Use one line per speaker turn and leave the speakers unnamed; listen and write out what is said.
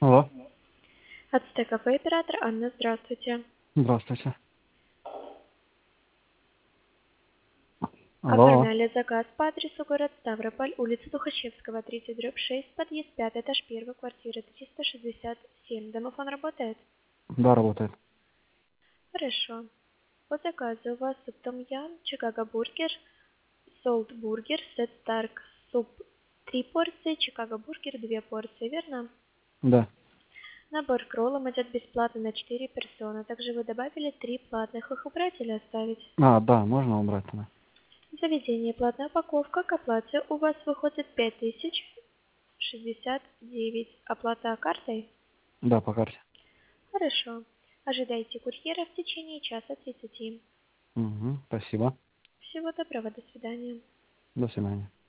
Алло,
Ацтек кафе оператор Анна, здравствуйте.
здравствуйте. Алло,
Оформляли заказ по адресу город Ставрополь, улица Тухачевского, 30/6, подъезд 5, этаж 1, квартира 367. Домофон работает?
да, работает.
Хорошо. По заказу у вас суп том-ям, Чикаго бургер, солт бургер, сет старк, суп 3 порции, Чикаго бургер 2 порции, верно?
Да.
Набор к роллам идет бесплатно на 4 персоны. Также вы добавили 3 платных. Их убрать или оставить?
Да, можно убрать тогда.
Заведение платная упаковка. К оплате у вас выходит 5069. Оплата картой?
Да, по карте.
Хорошо. Ожидайте курьера в течение часа 30.
Угу, спасибо.
Всего доброго, до свидания.
До свидания.